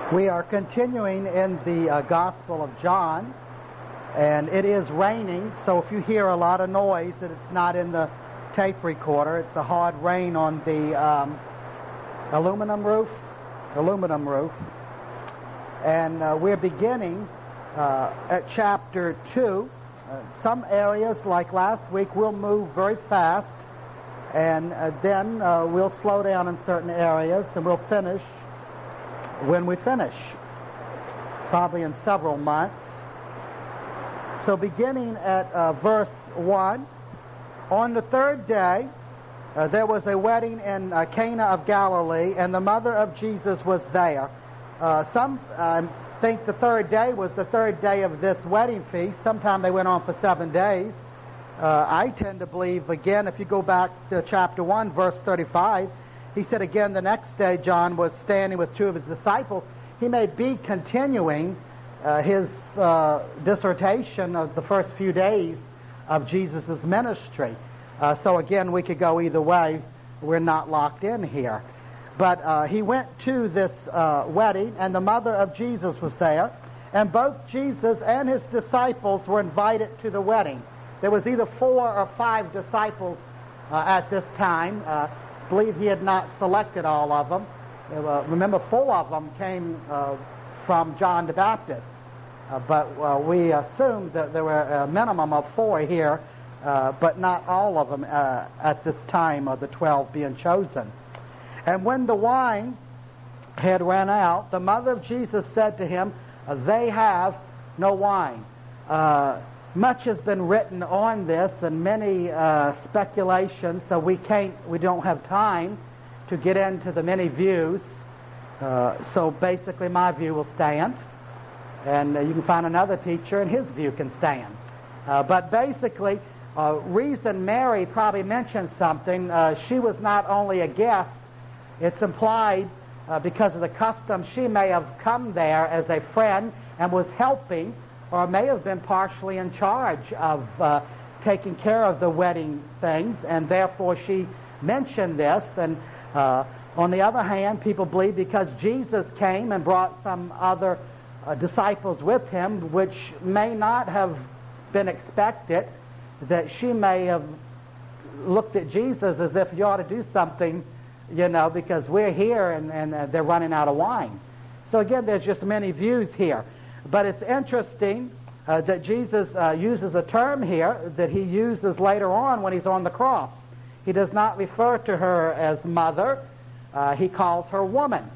We are continuing in the Gospel of John, and it is raining, so if you hear a lot of noise, that it's not in the tape recorder. It's a hard rain on the aluminum roof, and we're beginning at chapter 2. Some areas, like last week, we'll move very fast, and then we'll slow down in certain areas, and we'll finish when we finish, probably in several months. So beginning at verse 1, on the third day, there was a wedding in Cana of Galilee, and the mother of Jesus was there. Some think the third day was the third day of this wedding feast. Sometimes they went on for 7 days. I tend to believe, again, if you go back to chapter 1, verse 35, he said again the next day John was standing with two of his disciples. He may be continuing his dissertation of the first few days of Jesus' ministry. So again, we could go either way. We're not locked in here. But he went to this wedding, and the mother of Jesus was there, and both Jesus and his disciples were invited to the wedding. There was either 4 or 5 disciples at this time. I believe he had not selected all of them. Remember, 4 of them came from John the Baptist. But we assume that there were a minimum of 4 here, but not all of them at this time of the 12 being chosen. And when the wine had run out, the mother of Jesus said to him, "They have no wine." Much has been written on this, and many speculations, so we don't have time to get into the many views. So basically my view will stand, and you can find another teacher and his view can stand. But basically, reason Mary probably mentioned something, she was not only a guest, it's implied because of the custom she may have come there as a friend and was helping, or may have been partially in charge of taking care of the wedding things, and therefore she mentioned this. And on the other hand, people believe because Jesus came and brought some other disciples with him, which may not have been expected, that she may have looked at Jesus as if you ought to do something, because we're here and they're running out of wine. So again, there's just many views here. But it's interesting that Jesus uses a term here that he uses later on when he's on the cross. He does not refer to her as mother. He calls her woman.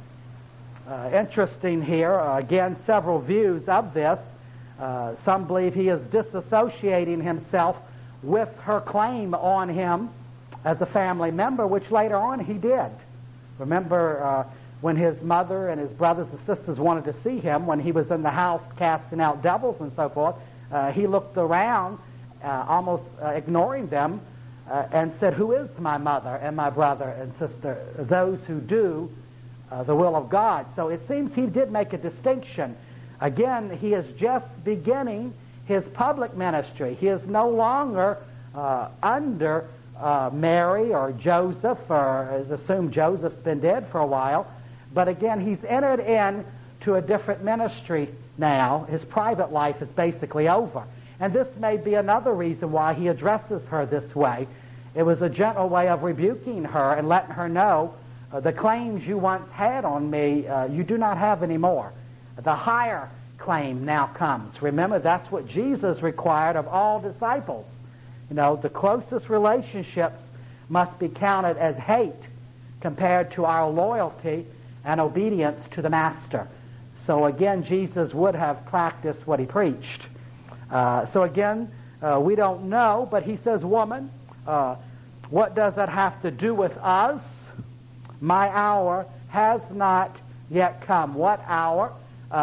Interesting here. Again, several views of this. Some believe he is disassociating himself with her claim on him as a family member, which later on he did. Remember when his mother and his brothers and sisters wanted to see him when he was in the house casting out devils and so forth, he looked around, almost ignoring them, and said, "Who is my mother and my brother and sister? Those who do the will of God." So it seems he did make a distinction. Again, he is just beginning his public ministry. He is no longer under Mary or Joseph, or is assumed Joseph's been dead for a while. But again, he's entered into a different ministry now. His private life is basically over. And this may be another reason why he addresses her this way. It was a gentle way of rebuking her and letting her know, the claims you once had on me, you do not have anymore. The higher claim now comes. Remember, that's what Jesus required of all disciples. The closest relationships must be counted as hate compared to our loyalty and obedience to the Master. So again, Jesus would have practiced what he preached. So again, we don't know, but he says, "Woman, what does that have to do with us? My hour has not yet come." What hour?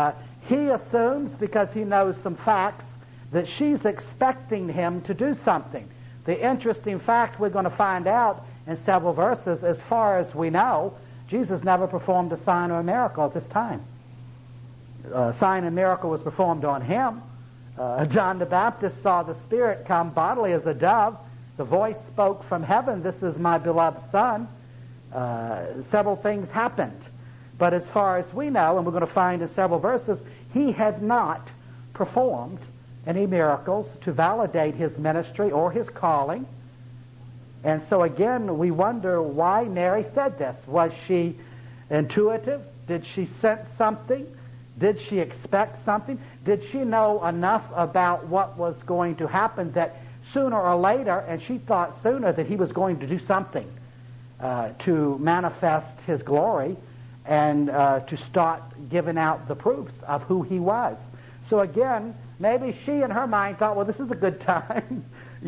He assumes, because he knows some facts, that she's expecting him to do something. The interesting fact we're going to find out in several verses, as far as we know, Jesus never performed a sign or a miracle at this time. A sign and miracle was performed on him. John the Baptist saw the Spirit come bodily as a dove. The voice spoke from heaven, "This is my beloved Son." Several things happened. But as far as we know, and we're going to find in several verses, he had not performed any miracles to validate his ministry or his calling. And so again, we wonder why Mary said this. Was she intuitive? Did she sense something? Did she expect something? Did she know enough about what was going to happen that sooner or later, and she thought sooner that he was going to do something to manifest his glory and to start giving out the proofs of who he was. So again, maybe she in her mind thought, well, this is a good time,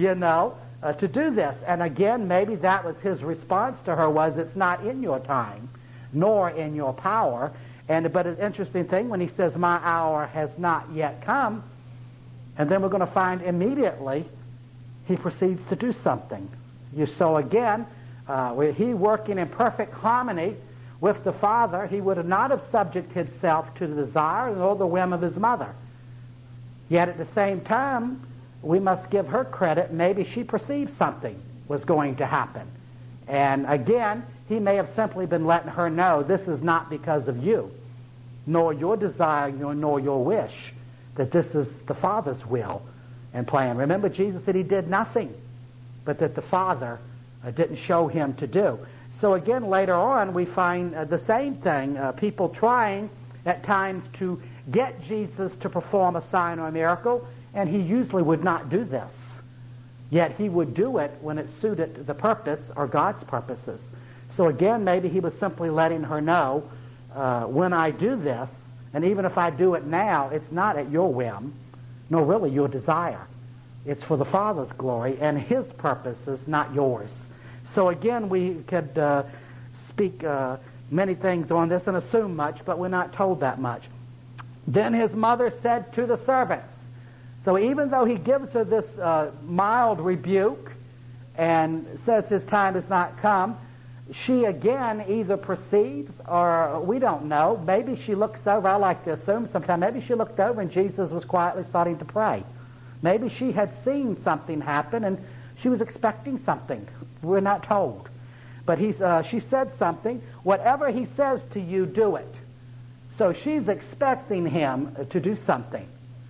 to do this. And again, maybe that was his response to her was, it's not in your time, nor in your power. But an interesting thing, when he says, my hour has not yet come, and then we're going to find immediately he proceeds to do something. So again, he working in perfect harmony with the Father, he would not have subjected himself to the desire nor the whim of his mother. Yet at the same time, we must give her credit. Maybe she perceived something was going to happen. And again, he may have simply been letting her know, this is not because of you, nor your desire, nor your wish, that this is the Father's will and plan. Remember, Jesus said he did nothing, but that the Father didn't show him to do. So again, later on, we find the same thing, people trying at times to get Jesus to perform a sign or a miracle, and he usually would not do this. Yet he would do it when it suited the purpose or God's purposes. So again, maybe he was simply letting her know, when I do this, and even if I do it now, it's not at your whim, nor really your desire. It's for the Father's glory and his purposes, not yours. So again, we could speak many things on this and assume much, but we're not told that much. Then his mother said to the servants. So even though he gives her this mild rebuke and says his time has not come, she again either perceives or we don't know. Maybe she looks over. I like to assume sometimes. Maybe she looked over and Jesus was quietly starting to pray. Maybe she had seen something happen and she was expecting something. We're not told. But she said something. Whatever he says to you, do it. So she's expecting him to do something,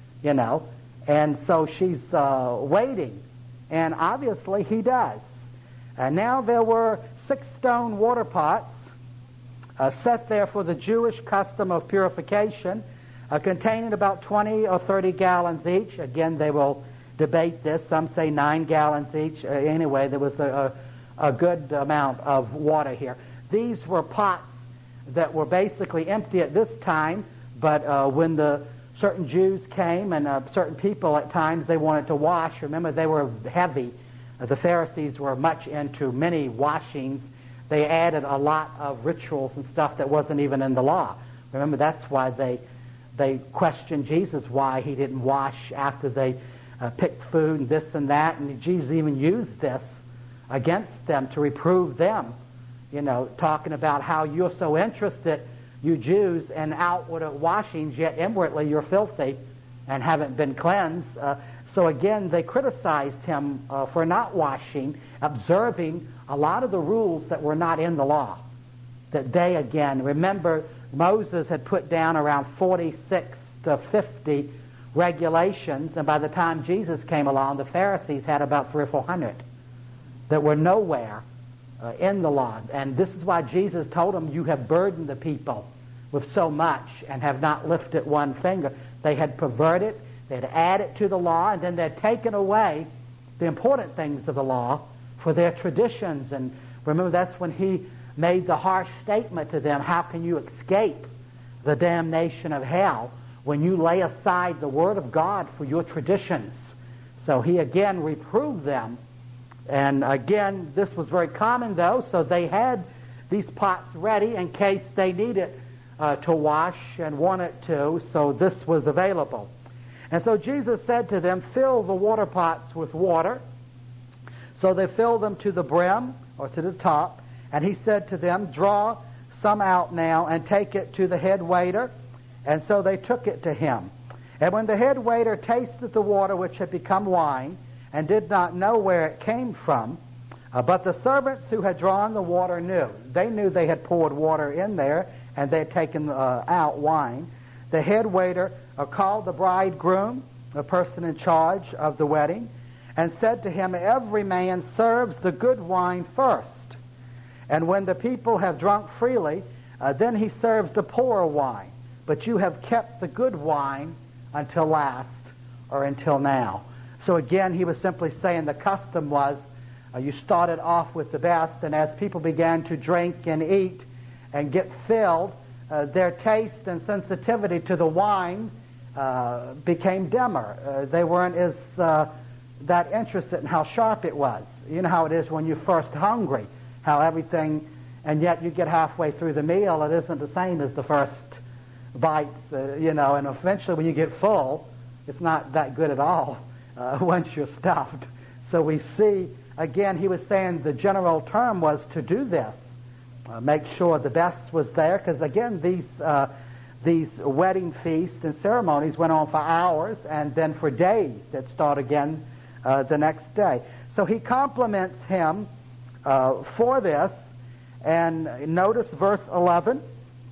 And so she's waiting. And obviously he does. And now there were 6 stone water pots set there for the Jewish custom of purification, containing about 20 or 30 gallons each. Again, they will debate this. Some say 9 gallons each. Anyway, there was a good amount of water here. These were pots that were basically empty at this time, but when the certain Jews came and certain people at times they wanted to wash, remember they were heavy. The Pharisees were much into many washings. They added a lot of rituals and stuff that wasn't even in the law. Remember, that's why they questioned Jesus why he didn't wash after they picked food and this and that. And Jesus even used this against them to reprove them, talking about how you're so interested, you Jews, in outward washings, yet inwardly you're filthy and haven't been cleansed. So again, they criticized him for not washing, observing a lot of the rules that were not in the law. That they, again, remember Moses had put down around 46 to 50 regulations, and by the time Jesus came along, the Pharisees had about 300 or 400 that were nowhere in the law. And this is why Jesus told them, you have burdened the people with so much and have not lifted one finger. They had perverted, they had added to the law, and then they had taken away the important things of the law for their traditions. And remember, that's when he made the harsh statement to them, how can you escape the damnation of hell when you lay aside the Word of God for your traditions? So he again reproved them. And again, this was very common though, so they had these pots ready in case they needed to wash and wanted to, so this was available. And so Jesus said to them, fill the water pots with water. So they filled them to the brim, or to the top, and he said to them, draw some out now and take it to the head waiter. And so they took it to him. And when the head waiter tasted the water which had become wine, and did not know where it came from, but the servants who had drawn the water knew. They knew they had poured water in there, and they had taken out wine. The head waiter called the bridegroom, the person in charge of the wedding, and said to him, "Every man serves the good wine first, and when the people have drunk freely, then he serves the poorer wine. But you have kept the good wine until last," or until now. So again, he was simply saying the custom was you started off with the best, and as people began to drink and eat and get filled, their taste and sensitivity to the wine became dimmer. They weren't as that interested in how sharp it was. You know how it is when you're first hungry, how everything, and yet you get halfway through the meal, it isn't the same as the first bites, and eventually when you get full, it's not that good at all once you're stuffed. So we see, again, he was saying the general term was to do this. Make sure the best was there, because again, these wedding feasts and ceremonies went on for hours and then for days. They'd start again the next day. So he compliments him for this, and notice verse 11.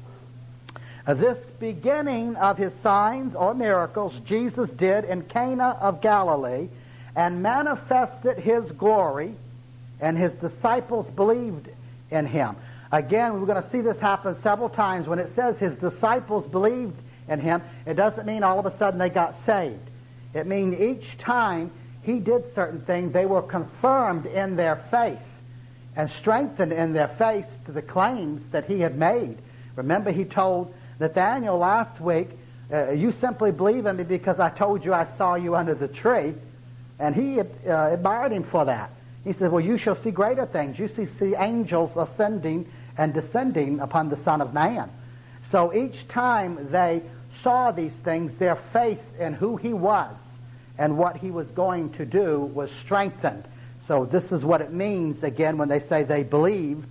This beginning of his signs or miracles Jesus did in Cana of Galilee, and manifested his glory, and his disciples believed in him. Again, we're going to see this happen several times. When it says his disciples believed in him, it doesn't mean all of a sudden they got saved. It means each time he did certain things, they were confirmed in their faith and strengthened in their faith to the claims that he had made. Remember, he told Nathanael last week, you simply believe in me because I told you I saw you under the tree. And he admired him for that. He said, well, you shall see greater things. You see angels ascending and descending upon the Son of Man. So each time they saw these things, their faith in who he was and what he was going to do was strengthened. So this is what it means, again, when they say they believed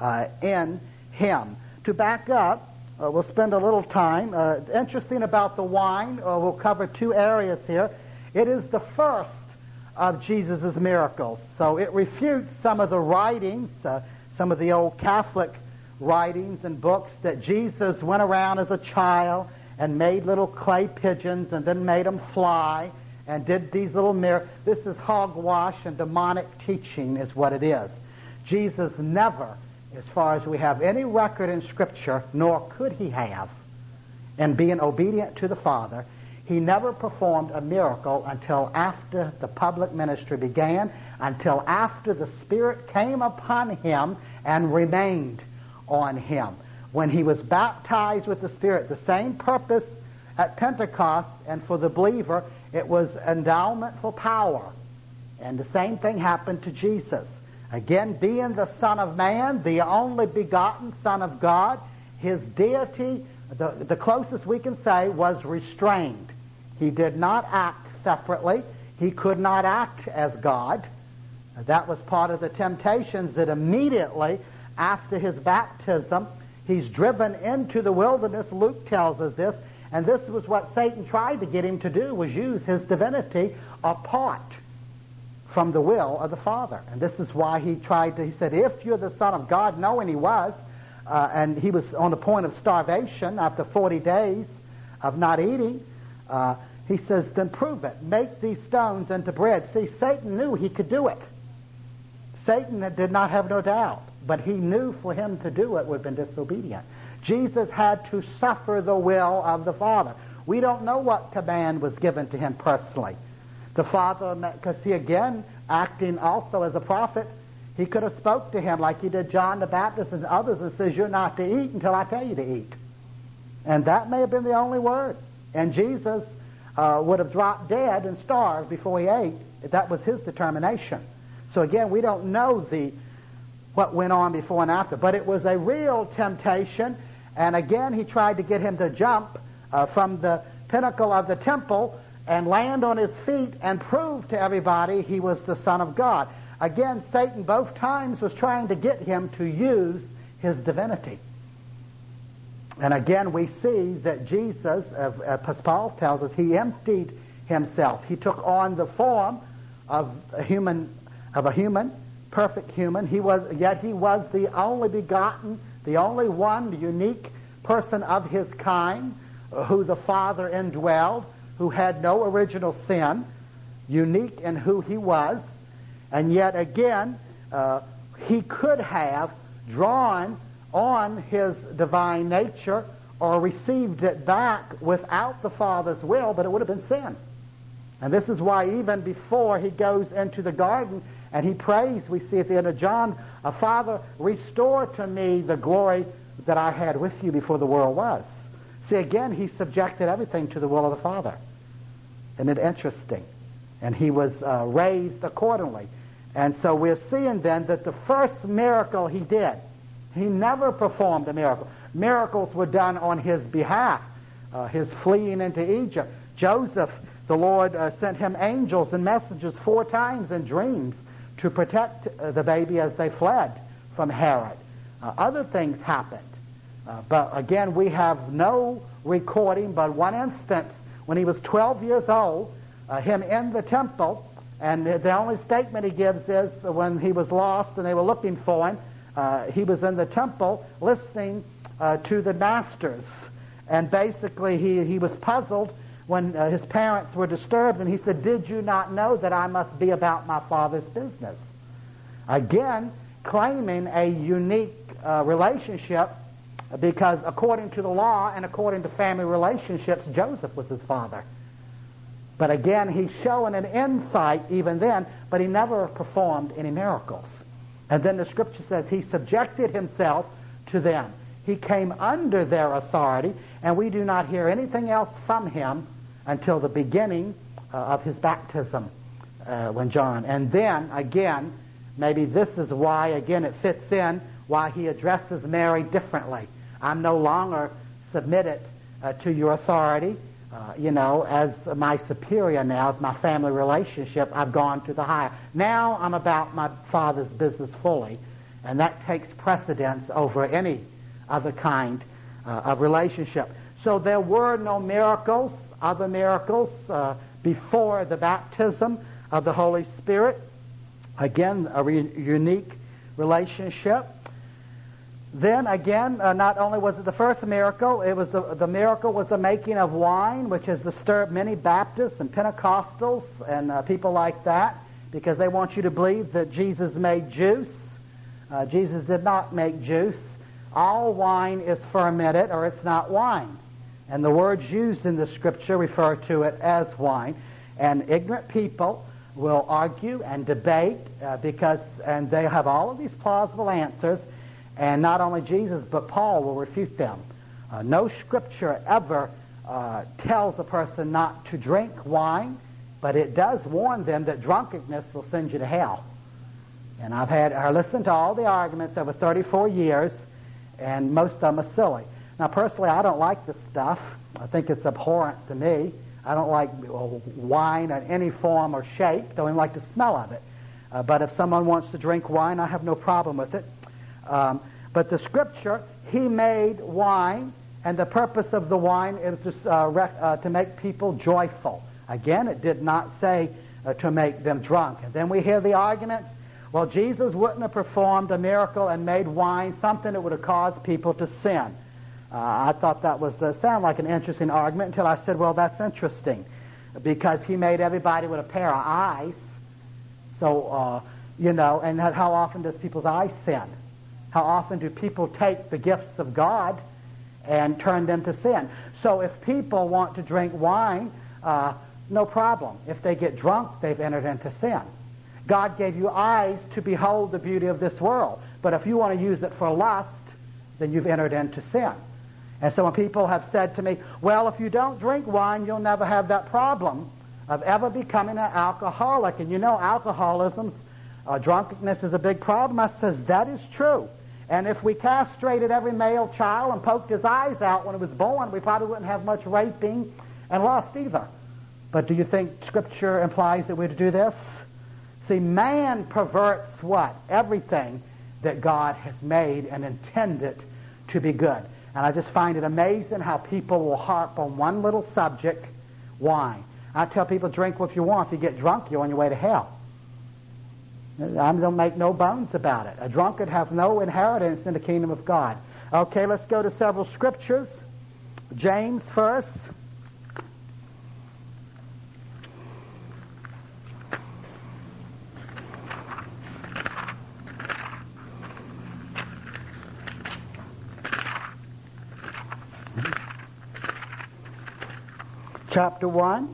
in him. To back up, we'll spend a little time. Interesting about the wine, we'll cover two areas here. It is the first of Jesus' miracles. So it refutes some of the writings, some of the old Catholic writings and books that Jesus went around as a child and made little clay pigeons and then made them fly and did these little miracles. This is hogwash and demonic teaching is what it is. Jesus never, as far as we have any record in Scripture, nor could he have, in being obedient to the Father, he never performed a miracle until after the public ministry began, until after the Spirit came upon him and remained on him. When he was baptized with the Spirit, the same purpose at Pentecost, and for the believer, it was endowment for power. And the same thing happened to Jesus. Again, being the Son of Man, the only begotten Son of God, his deity, the closest we can say, was restrained. He did not act separately. He could not act as God. That was part of the temptations that immediately after his baptism, he's driven into the wilderness. Luke tells us this. And this was what Satan tried to get him to do, was use his divinity apart from the will of the Father. And this is why he said, if you're the Son of God, knowing he was, and he was on the point of starvation after 40 days of not eating, he says, then prove it. Make these stones into bread. See, Satan knew he could do it. Satan did not have no doubt, but he knew for him to do it would have been disobedient. Jesus had to suffer the will of the Father. We don't know what command was given to him personally. The Father, because he again, acting also as a prophet, he could have spoke to him like he did John the Baptist and others and says, you're not to eat until I tell you to eat. And that may have been the only word. And Jesus would have dropped dead and starved before he ate. That was his determination. So again, we don't know what went on before and after. But it was a real temptation. And again, he tried to get him to jump from the pinnacle of the temple and land on his feet and prove to everybody he was the Son of God. Again, Satan both times was trying to get him to use his divinity. And again, we see that Jesus, as Paul tells us, he emptied himself. He took on the form of a human, perfect human. Yet he was the only begotten, the only one, the unique person of his kind, who the Father indwelled, who had no original sin, unique in who he was, and yet again, he could have drawn on his divine nature or received it back without the Father's will, but it would have been sin. And this is why even before he goes into the garden and he prays, we see at the end of John, Father, restore to me the glory that I had with you before the world was. See, again, he subjected everything to the will of the Father. Isn't it interesting? And he was raised accordingly. And so we're seeing then that the first miracle he did, he never performed a miracle. Miracles were done on his behalf. His fleeing into Egypt. Joseph, the Lord sent him angels and messengers 4 times in dreams to protect the baby as they fled from Herod. Other things happened. But again, we have no recording but one instance when he was 12 years old, him in the temple, and the only statement he gives is when he was lost and they were looking for him, he was in the temple listening to the masters. And basically he was puzzled when his parents were disturbed, and he said, did you not know that I must be about my Father's business? Again, claiming a unique relationship, because according to the law and according to family relationships, Joseph was his father. But again, he's showing an insight even then, but he never performed any miracles. And then the scripture says he subjected himself to them. He came under their authority, and we do not hear anything else from him until the beginning of his baptism when John. And then, again, maybe this is why, again, it fits in, why he addresses Mary differently. I'm no longer submitted to your authority, as my superior now, as my family relationship. I've gone to the higher. Now I'm about my Father's business fully, and that takes precedence over any other kind of relationship. So there were no miracles, other miracles, before the baptism of the Holy Spirit. Again, a unique relationship. Then again, not only was it the first miracle, it was the miracle was the making of wine, which has disturbed many Baptists and Pentecostals and people like that, because they want you to believe that Jesus made juice. Jesus did not make juice. All wine is fermented, or it's not wine. And the words used in the Scripture refer to it as wine. And ignorant people will argue and debate and they have all of these plausible answers. And not only Jesus, but Paul will refute them. No Scripture ever tells a person not to drink wine, but it does warn them that drunkenness will send you to hell. And I listened to all the arguments over 34 years, and most of them are silly. Now, personally, I don't like this stuff. I think it's abhorrent to me. I don't like wine in any form or shape. Don't even like the smell of it. But if someone wants to drink wine, I have no problem with it. But the Scripture, he made wine, and the purpose of the wine is to make people joyful. Again, it did not say to make them drunk. And then we hear the arguments, well, Jesus wouldn't have performed a miracle and made wine something that would have caused people to sin. I thought that was sound like an interesting argument until I said, well, that's interesting, because he made everybody with a pair of eyes. So, and how often does people's eyes sin? How often do people take the gifts of God and turn them to sin? So if people want to drink wine, no problem. If they get drunk, they've entered into sin. God gave you eyes to behold the beauty of this world. But if you want to use it for lust, then you've entered into sin. And so when people have said to me, well, if you don't drink wine, you'll never have that problem of ever becoming an alcoholic. And alcoholism, drunkenness is a big problem. I says, that is true. And if we castrated every male child and poked his eyes out when he was born, we probably wouldn't have much raping and lust either. But do you think Scripture implies that we're to do this? See, man perverts what? Everything that God has made and intended to be good. And I just find it amazing how people will harp on one little subject, wine. I tell people, drink if you want. If you get drunk, you're on your way to hell. I don't make no bones about it. A drunkard have no inheritance in the kingdom of God. Okay, let's go to several scriptures. James first. Chapter 1,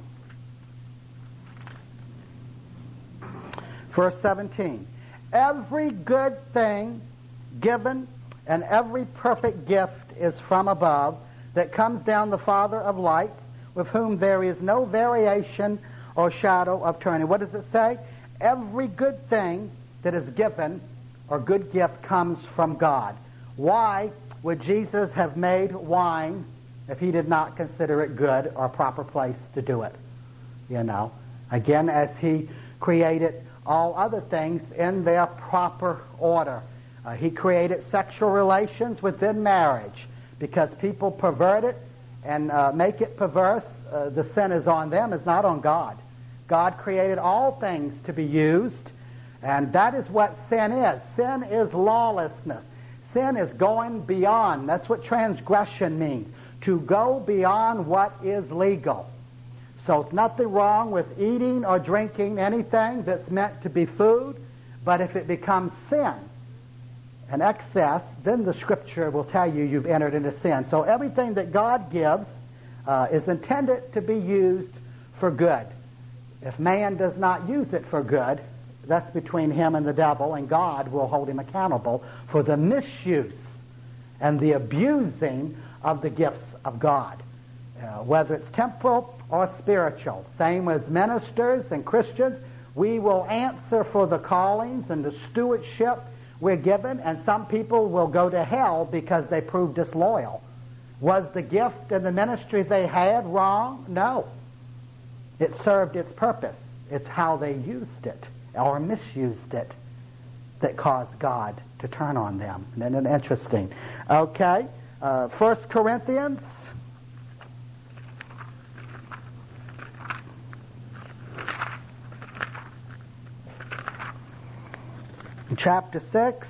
verse 17. Every good thing given and every perfect gift is from above, that comes down the Father of lights, with whom there is no variation or shadow of turning. What does it say? Every good thing that is given or good gift comes from God. Why would Jesus have made wine if he did not consider it good or a proper place to do it? You know, again, as he created all other things in their proper order. He created sexual relations within marriage because people pervert it and make it perverse. The sin is on them, it's not on God. God created all things to be used, and that is what sin is. Sin is lawlessness. Sin is going beyond. That's what transgression means. To go beyond what is legal. So it's nothing wrong with eating or drinking anything that's meant to be food, but if it becomes sin and excess, then the Scripture will tell you you've entered into sin. So everything that God gives is intended to be used for good. If man does not use it for good, that's between him and the devil, and God will hold him accountable for the misuse and the abusing of the gifts of God, whether it's temporal or spiritual. Same as ministers and Christians, we will answer for the callings and the stewardship we're given, and some people will go to hell because they proved disloyal. Was the gift and the ministry they had wrong? No. It served its purpose. It's how they used it or misused it that caused God to turn on them. Isn't it interesting? Okay, 1 Corinthians. Chapter 6.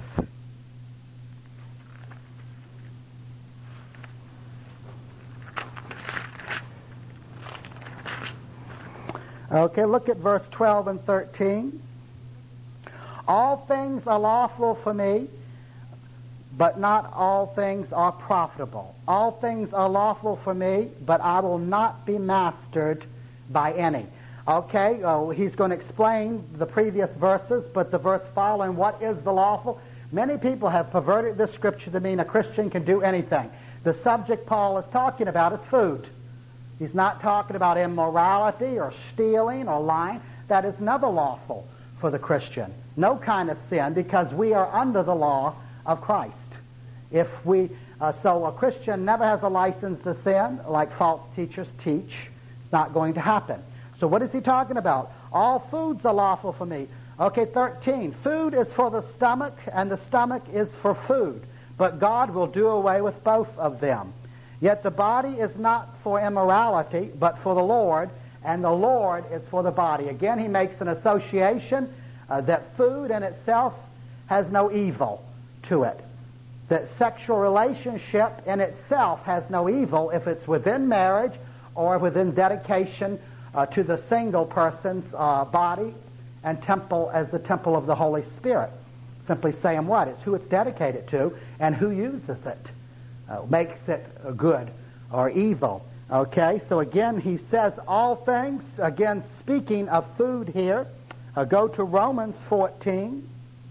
Okay, look at verse 12 and 13. All things are lawful for me, but not all things are profitable. All things are lawful for me, but I will not be mastered by any. Okay, he's going to explain the previous verses, but the verse following, what is the lawful? Many people have perverted this scripture to mean a Christian can do anything. The subject Paul is talking about is food. He's not talking about immorality or stealing or lying. That is never lawful for the Christian. No kind of sin, because we are under the law of Christ. So a Christian never has a license to sin like false teachers teach. It's not going to happen. So what is he talking about? All foods are lawful for me. Okay, 13. Food is for the stomach, and the stomach is for food. But God will do away with both of them. Yet the body is not for immorality, but for the Lord, and the Lord is for the body. Again, he makes an association that food in itself has no evil to it. That sexual relationship in itself has no evil if it's within marriage or within dedication to the single person's body and temple as the temple of the Holy Spirit. Simply saying what? It's who it's dedicated to and who uses it. Makes it good or evil. Okay, so again he says all things. Again, speaking of food here, go to Romans 14.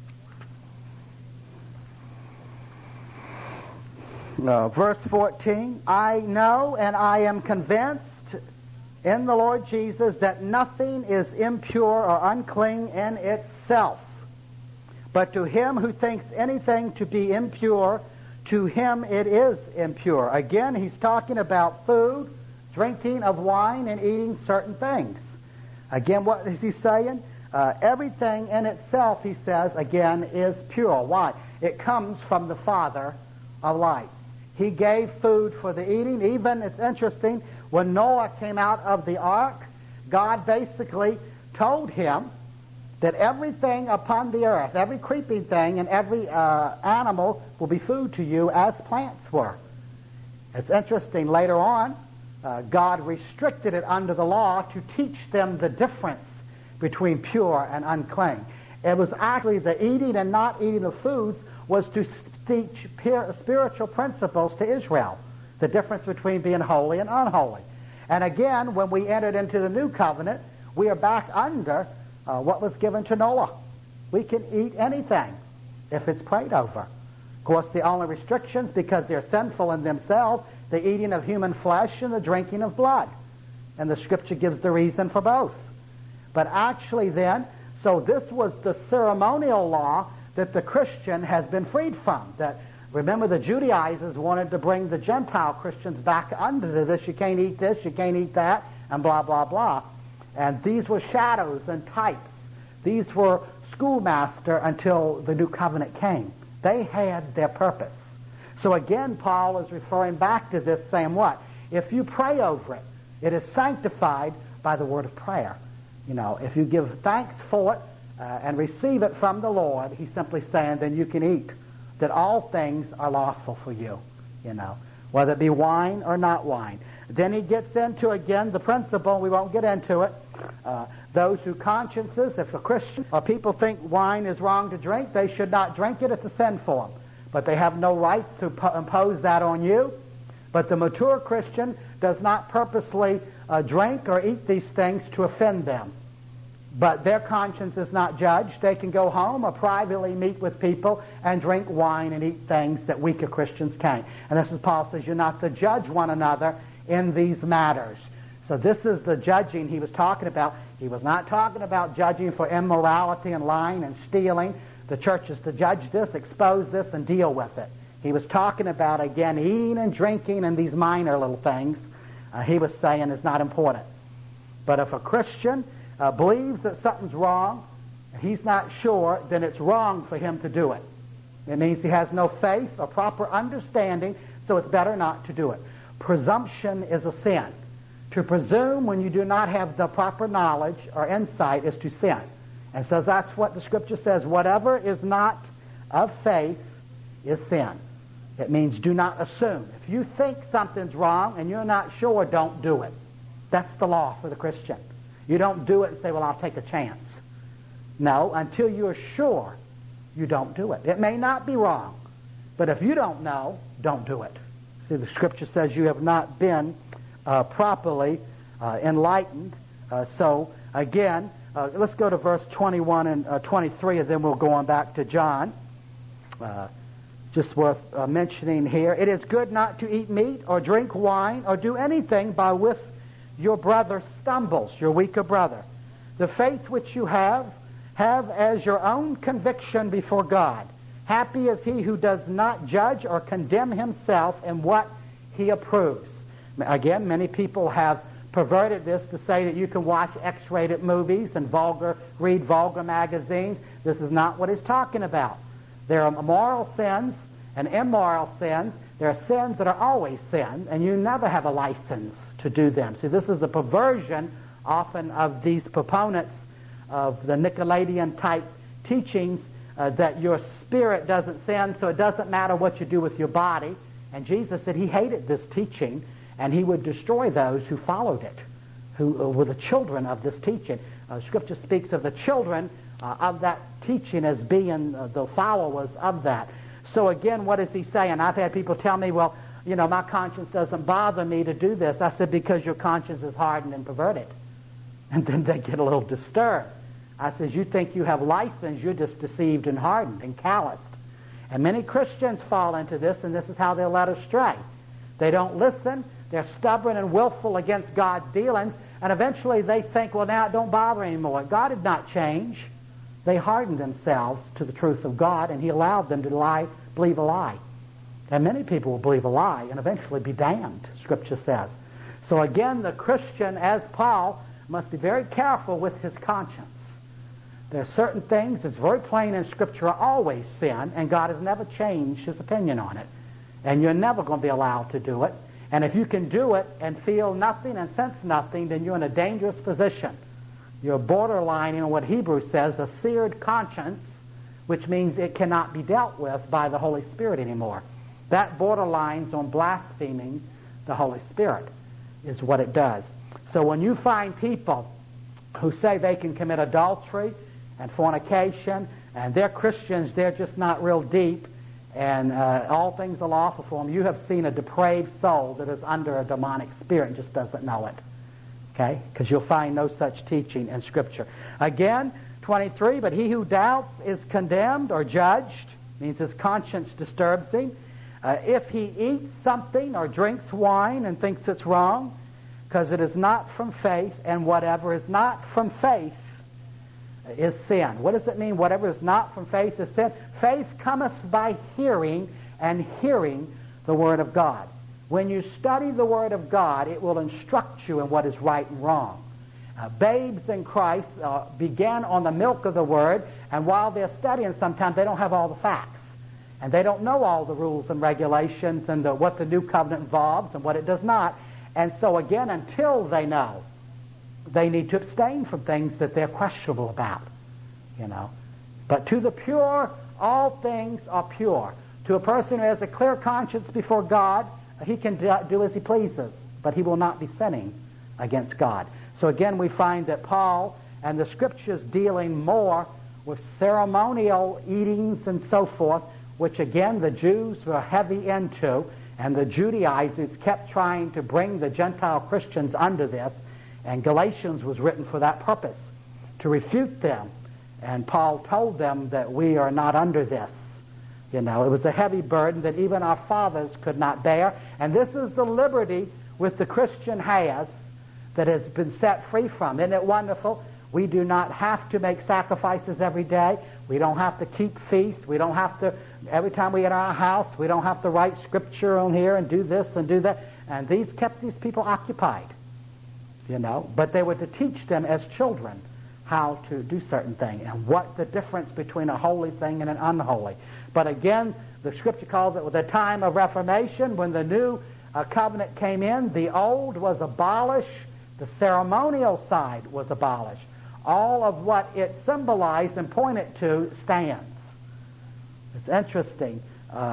Verse 14. I know and I am convinced in the Lord Jesus that nothing is impure or unclean in itself. But to him who thinks anything to be impure, to him it is impure. Again, he's talking about food, drinking of wine, and eating certain things. Again, what is he saying? Everything in itself, he says, again, is pure. Why? It comes from the Father of light. He gave food for the eating. Even, it's interesting, when Noah came out of the ark, God basically told him that everything upon the earth, every creeping thing and every animal will be food to you as plants were. It's interesting, later on, God restricted it under the law to teach them the difference between pure and unclean. It was actually the eating and not eating of foods was to teach spiritual principles to Israel, the difference between being holy and unholy. And again, when we entered into the new covenant, we are back under what was given to Noah. We can eat anything if it's prayed over. Of course, the only restrictions, because they're sinful in themselves, the eating of human flesh and the drinking of blood. And the Scripture gives the reason for both. But actually then, so this was the ceremonial law that the Christian has been freed from. That, remember, the Judaizers wanted to bring the Gentile Christians back under this. You can't eat this, you can't eat that, and blah, blah, blah. And these were shadows and types. These were schoolmaster until the new covenant came. They had their purpose. So again, Paul is referring back to this, saying what? If you pray over it, it is sanctified by the word of prayer. You know, if you give thanks for it and receive it from the Lord, he's simply saying, then you can eat. That all things are lawful for you, you know, whether it be wine or not wine. Then he gets into, again, the principle, we won't get into it. Those who consciences, if a Christian or people think wine is wrong to drink, they should not drink it. It's a sin for them. But they have no right to impose that on you. But the mature Christian does not purposely drink or eat these things to offend them. But their conscience is not judged. They can go home or privately meet with people and drink wine and eat things that weaker Christians can't. And this is Paul says, you're not to judge one another in these matters. So this is the judging he was talking about. He was not talking about judging for immorality and lying and stealing. The church is to judge this, expose this, and deal with it. He was talking about, again, eating and drinking and these minor little things. He was saying is not important. But if a Christian believes that something's wrong, he's not sure, then it's wrong for him to do it. It means he has no faith or proper understanding, so it's better not to do it. Presumption is a sin. To presume when you do not have the proper knowledge or insight is to sin. And so that's what the Scripture says. Whatever is not of faith is sin. It means do not assume. If you think something's wrong and you're not sure, don't do it. That's the law for the Christian. You don't do it and say, well, I'll take a chance. No, until you're sure, you don't do it. It may not be wrong, but if you don't know, don't do it. See, the Scripture says you have not been properly enlightened. So, again, let's go to verse 21 and 23, and then we'll go on back to John. Just worth mentioning here. It is good not to eat meat or drink wine or do anything by which your brother stumbles, your weaker brother. The faith which you have as your own conviction before God. Happy is he who does not judge or condemn himself in what he approves. Again, many people have perverted this to say that you can watch X-rated movies and read vulgar magazines. This is not what he's talking about. There are moral sins and immoral sins. There are sins that are always sin, and you never have a license to do them. See, this is a perversion often of these proponents of the Nicolaitan type teachings that your spirit doesn't sin, so it doesn't matter what you do with your body. And Jesus said he hated this teaching, and he would destroy those who followed it, who were the children of this teaching. Scripture speaks of the children of that teaching as being the followers of that. So again, what is he saying? I've had people tell me, well, you know, my conscience doesn't bother me to do this. I said, because your conscience is hardened and perverted. And then they get a little disturbed. I says, you think you have license, you're just deceived and hardened and calloused. And many Christians fall into this, and this is how they're led astray. They don't listen, they're stubborn and willful against God's dealings, and eventually they think, well, now it don't bother anymore. God did not change. They hardened themselves to the truth of God, and he allowed them to believe a lie. And many people will believe a lie and eventually be damned, Scripture says. So again, the Christian, as Paul, must be very careful with his conscience. There are certain things that's very plain in Scripture are always sin, and God has never changed his opinion on it. And you're never going to be allowed to do it. And if you can do it and feel nothing and sense nothing, then you're in a dangerous position. You're borderlining on what Hebrews says, a seared conscience, which means it cannot be dealt with by the Holy Spirit anymore. That borderlines on blaspheming the Holy Spirit is what it does. So when you find people who say they can commit adultery and fornication, and they're Christians, they're just not real deep, and all things are lawful for them, you have seen a depraved soul that is under a demonic spirit and just doesn't know it. Okay? Because you'll find no such teaching in Scripture. Again, 23, but he who doubts is condemned or judged, means his conscience disturbs him. If he eats something or drinks wine and thinks it's wrong, because it is not from faith, and whatever is not from faith is sin. What does it mean, whatever is not from faith is sin? Faith cometh by hearing, and hearing the Word of God. When you study the Word of God, it will instruct you in what is right and wrong. Babes in Christ began on the milk of the Word, and while they're studying, sometimes they don't have all the facts. And they don't know all the rules and regulations and what the new covenant involves and what it does not. And so again, until they know, they need to abstain from things that they're questionable about, you know. But to the pure, all things are pure. To a person who has a clear conscience before God, he can do as he pleases, but he will not be sinning against God. So again, we find that Paul and the Scriptures dealing more with ceremonial eatings and so forth, which again the Jews were heavy into, and the Judaizers kept trying to bring the Gentile Christians under this, and Galatians was written for that purpose, to refute them. And Paul told them that we are not under this. You know, it was a heavy burden that even our fathers could not bear, and this is the liberty which the Christian has that has been set free from. Isn't it wonderful? We do not have to make sacrifices every day. We don't have to keep feasts. We don't have to, every time we enter our house, we don't have to write Scripture on here and do this and do that. And these kept these people occupied, you know. But they were to teach them as children how to do certain things and what the difference between a holy thing and an unholy. But again, the Scripture calls it the time of Reformation, when the new covenant came in. The old was abolished. The ceremonial side was abolished. All of what it symbolized and pointed to stands. It's interesting.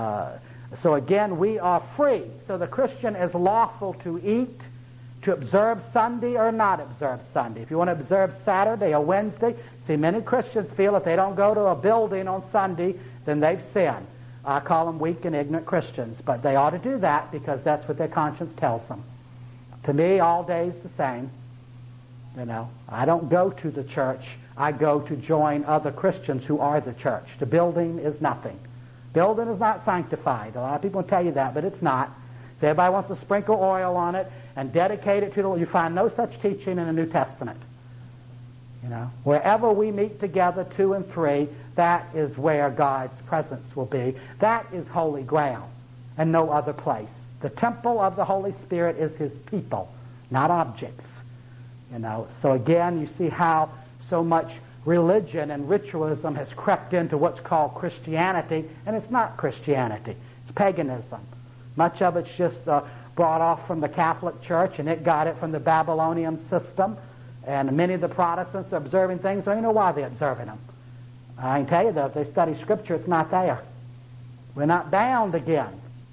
So again, we are free. So the Christian is lawful to eat, to observe Sunday or not observe Sunday. If you want to observe Saturday or Wednesday, see, many Christians feel if they don't go to a building on Sunday, then they've sinned. I call them weak and ignorant Christians, but they ought to do that because that's what their conscience tells them. To me, all day is the same. You know, I don't go to the church. I go to join other Christians who are the church. The building is nothing. Building is not sanctified. A lot of people will tell you that, but it's not. If everybody wants to sprinkle oil on it and dedicate it to the Lord, you find no such teaching in the New Testament. You know, wherever we meet together, 2 and 3, that is where God's presence will be. That is holy ground and no other place. The temple of the Holy Spirit is His people, not objects. You know, so again, you see how so much religion and ritualism has crept into what's called Christianity, and it's not Christianity. It's paganism. Much of it's just brought off from the Catholic Church, and it got it from the Babylonian system. And many of the Protestants are observing things. Don't even know why they're observing them. I can tell you, though, if they study Scripture, it's not there. We're not bound again.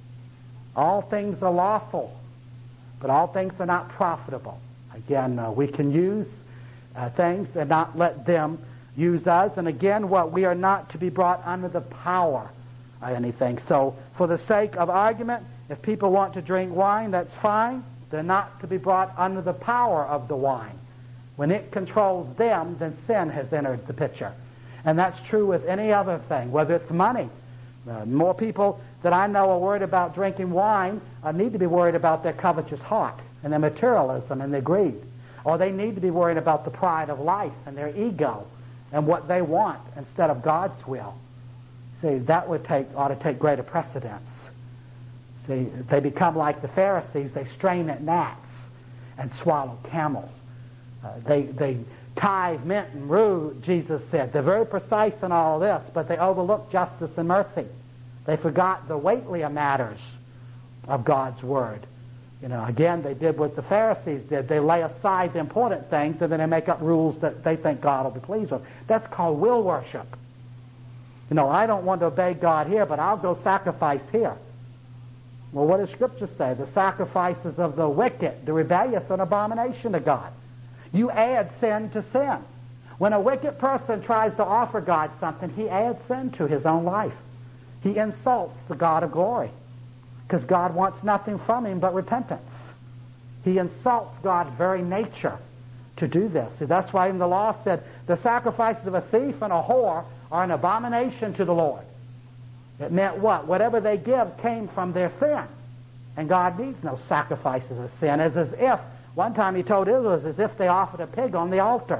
All things are lawful, but all things are not profitable. Again, we can use things and not let them use us. And again, we are not to be brought under the power of anything. So, for the sake of argument, if people want to drink wine, that's fine. They're not to be brought under the power of the wine. When it controls them, then sin has entered the picture. And that's true with any other thing, whether it's money. More people that I know are worried about drinking wine need to be worried about their covetous heart and their materialism and their greed. Or they need to be worried about the pride of life and their ego and what they want instead of God's will. See, that ought to take greater precedence. See, they become like the Pharisees. They strain at gnats and swallow camels. They tithe mint and rue, Jesus said. They're very precise in all of this, but they overlook justice and mercy. They forgot the weightier matters of God's Word. Again, they did what the Pharisees did. They lay aside the important things and then they make up rules that they think God will be pleased with. That's called will worship. I don't want to obey God here, but I'll go sacrifice here. Well, what does Scripture say? The sacrifices of the wicked, the rebellious, an abomination to God. You add sin to sin. When a wicked person tries to offer God something, he adds sin to his own life. He insults the God of glory because God wants nothing from him but repentance. He insults God's very nature to do this. See, that's why even the law said the sacrifices of a thief and a whore are an abomination to the Lord. It meant what? Whatever they give came from their sin. And God needs no sacrifices of sin. As if, one time he told Israel, it was as if they offered a pig on the altar.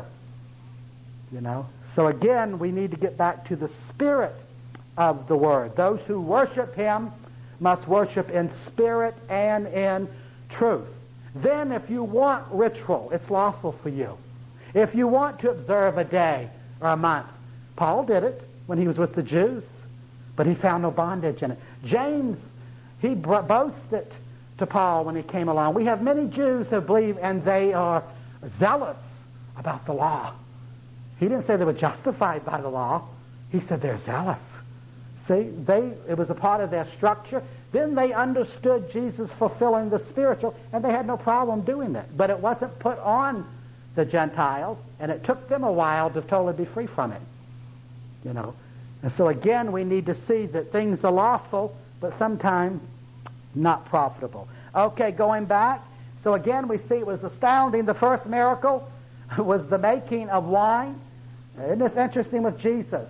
So again, we need to get back to the spirit of the Word. Those who worship Him must worship in spirit and in truth. Then if you want ritual, it's lawful for you. If you want to observe a day or a month, Paul did it when he was with the Jews, but he found no bondage in it. James, he boasted to Paul when he came along. We have many Jews who believe and they are zealous about the law. He didn't say they were justified by the law. He said they're zealous. See, it was a part of their structure. Then they understood Jesus fulfilling the spiritual, and they had no problem doing that. But it wasn't put on the Gentiles, and it took them a while to totally be free from it. And so again, we need to see that things are lawful, but sometimes not profitable. Okay, going back. So again, we see it was astounding. The first miracle was the making of wine. Isn't this interesting with Jesus?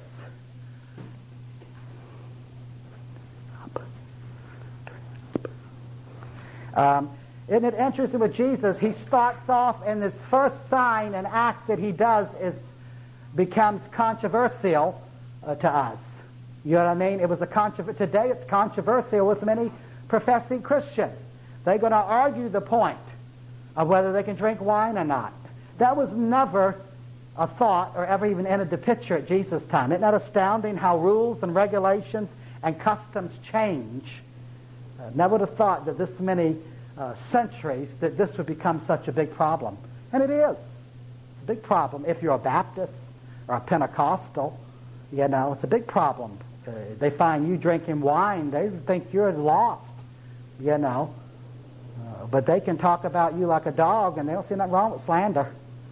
Isn't it interesting with Jesus? He starts off, and this first sign and act that he does becomes controversial to us. You know what I mean? It was today it's controversial with many professing Christians. They're going to argue the point of whether they can drink wine or not. That was never a thought or ever even entered the picture at Jesus' time. Isn't that astounding how rules and regulations and customs change? Never would have thought that this many centuries that this would become such a big problem. And it is. It's a big problem. If you're a Baptist or a Pentecostal, it's a big problem. They find you drinking wine, they think you're lost, but they can talk about you like a dog, and they don't see nothing wrong with slander.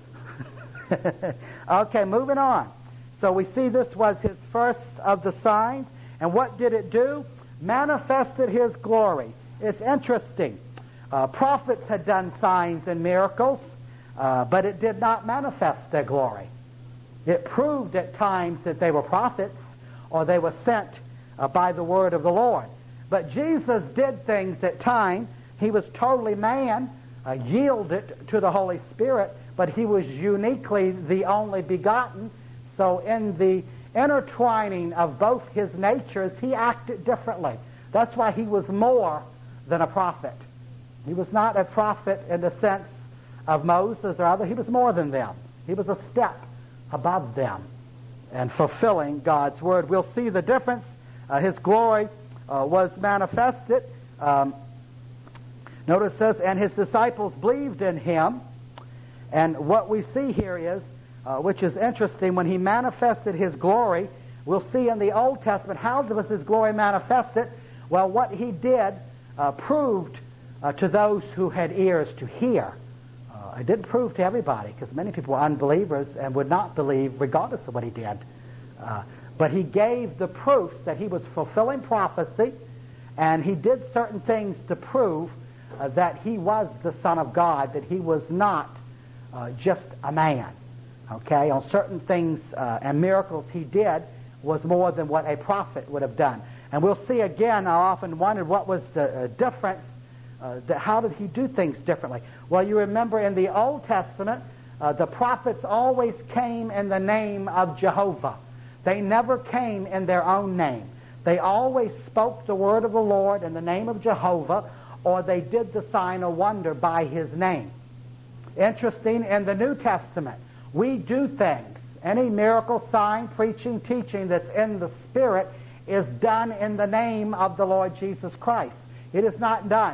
Okay, moving on. So we see this was his first of the signs. And what did it do? Manifested his glory. It's interesting. Prophets had done signs and miracles, but it did not manifest their glory. It proved at times that they were prophets or they were sent by the word of the Lord. But Jesus did things at times. He was totally man, yielded to the Holy Spirit, but he was uniquely the only begotten. So in the intertwining of both his natures, he acted differently. That's why he was more than a prophet. He was not a prophet in the sense of Moses or other. He was more than them. He was a step above them and fulfilling God's word. We'll see the difference. His glory was manifested. Notice this, and his disciples believed in him. And what we see here is, which is interesting, when he manifested his glory, we'll see in the Old Testament, how was his glory manifested? Well, what he did proved to those who had ears to hear. It didn't prove to everybody, because many people were unbelievers and would not believe regardless of what he did. But he gave the proofs that he was fulfilling prophecy, and he did certain things to prove that he was the Son of God, that he was not just a man. Okay, on certain things and miracles he did was more than what a prophet would have done. And we'll see again, I often wondered what was the difference, how did he do things differently? Well, you remember in the Old Testament, the prophets always came in the name of Jehovah. They never came in their own name. They always spoke the word of the Lord in the name of Jehovah, or they did the sign or wonder by his name. Interesting, in the New Testament, we do things. Any miracle, sign, preaching, teaching that's in the Spirit is done in the name of the Lord Jesus Christ. It is not done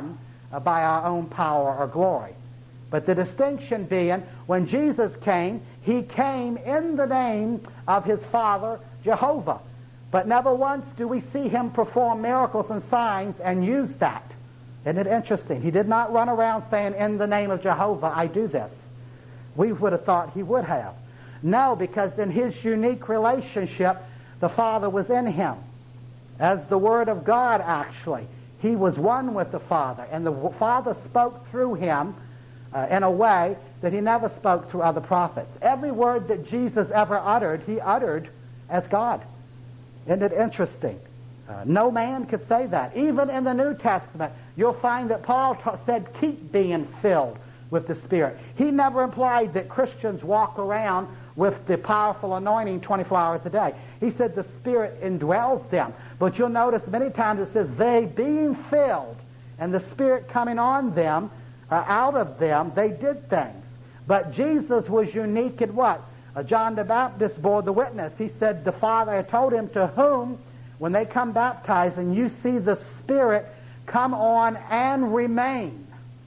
by our own power or glory. But the distinction being, when Jesus came, he came in the name of his Father, Jehovah. But never once do we see him perform miracles and signs and use that. Isn't it interesting? He did not run around saying, in the name of Jehovah, I do this. We would have thought he would have. No, because in his unique relationship, the Father was in him. As the Word of God, actually. He was one with the Father, and the Father spoke through him in a way that he never spoke through other prophets. Every word that Jesus ever uttered, he uttered as God. Isn't it interesting? No man could say that. Even in the New Testament, you'll find that Paul said, keep being filled with the Spirit. He never implied that Christians walk around with the powerful anointing 24 hours a day. He said the Spirit indwells them. But you'll notice many times it says, they being filled, and the Spirit coming on them, out of them, they did things. But Jesus was unique in what? John the Baptist bore the witness. He said the Father had told him, to whom, when they come baptized, and you see the Spirit come on and remain.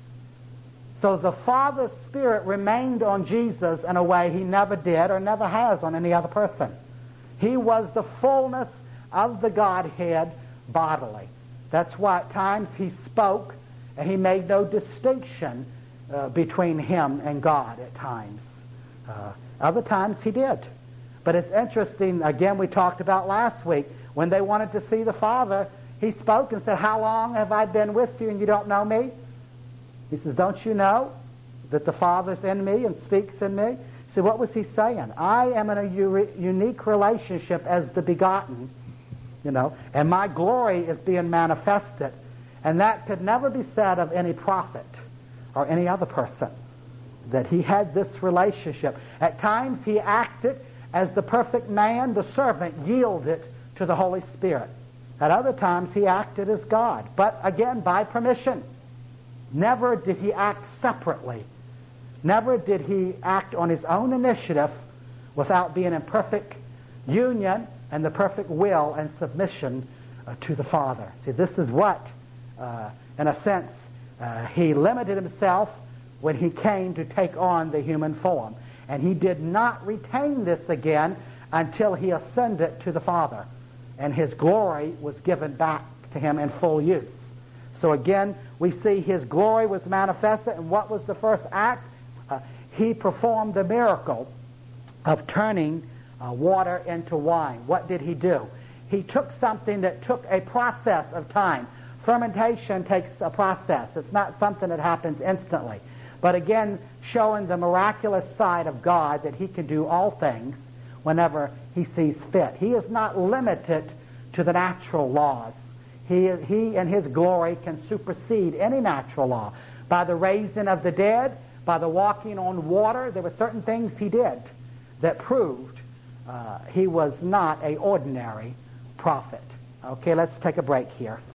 So the Father's Spirit remained on Jesus in a way he never did or never has on any other person. He was the fullness of the Godhead bodily. That's why at times he spoke and he made no distinction between him and God at times. Other times he did. But it's interesting, again, we talked about last week, when they wanted to see the Father, he spoke and said, how long have I been with you and you don't know me? He says, don't you know that the Father's in me and speaks in me? See, what was he saying? I am in a unique relationship as the begotten, and my glory is being manifested. And that could never be said of any prophet or any other person, that he had this relationship. At times he acted as the perfect man, the servant, yielded to the Holy Spirit. At other times he acted as God, but again by permission. Never did he act separately. Never did he act on his own initiative without being in perfect union and the perfect will and submission to the Father. See, this is what, in a sense, he limited himself when he came to take on the human form. And he did not retain this again until he ascended to the Father. And his glory was given back to him in full use. So again, we see his glory was manifested. And what was the first act? He performed the miracle of turning water into wine. What did he do? He took something that took a process of time. Fermentation takes a process. It's not something that happens instantly. But again, showing the miraculous side of God, that he can do all things whenever he sees fit. He is not limited to the natural laws. He and his glory can supersede any natural law. By the raising of the dead, by the walking on water, there were certain things he did that proved he was not an ordinary prophet. Okay, let's take a break here.